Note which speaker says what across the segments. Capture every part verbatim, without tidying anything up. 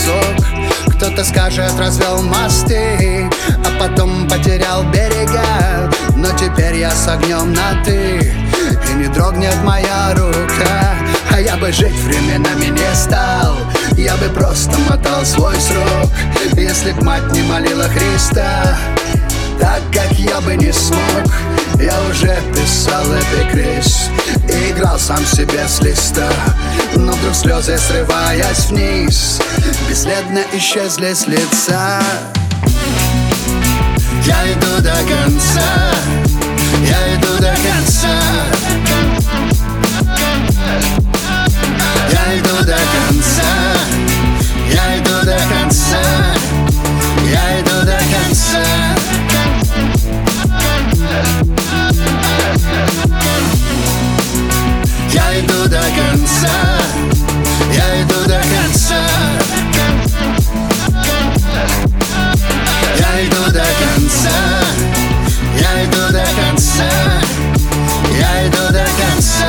Speaker 1: песок. Кто-то скажет, развел мосты, а потом потерял берега. Но теперь я с огнем на ты, и не дрогнет моя рука. А я бы жить временами не стал, я бы просто мотал свой срок, если б мать не молила Христа. Так как я бы не смог, я уже писал эпикриз и играл сам себе с листа. Но вдруг слезы, срываясь вниз, бесследно исчезли с лица. Я иду до конца, я иду до конца, я иду до конца, я иду до конца, я иду до конца. Я иду до конца, я иду до конца, я иду до конца, я иду до конца, я иду до конца.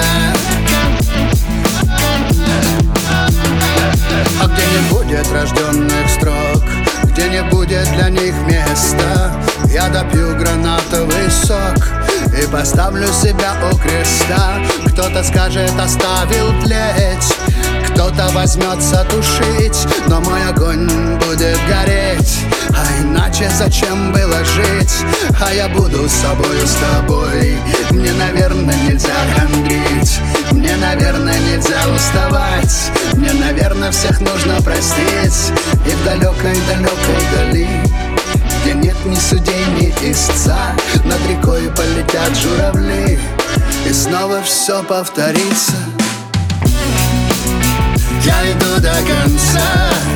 Speaker 1: А где не будет рожденных строк, где не будет для них места, я допью гранатовый сок и поставлю себя у креста. Кто-то скажет, оставил тлеть, кто-то возьмется тушить, но мой огонь будет гореть. А иначе зачем было жить? А я буду с собою, с тобой. Мне, наверное, нельзя хандрить, мне, наверное, нельзя уставать, мне, наверное, всех нужно простить. И в далекой-далекой дали, где нет ни судей, ни истца, над рекой полетят журавли, и снова все повторится. Я иду до конца,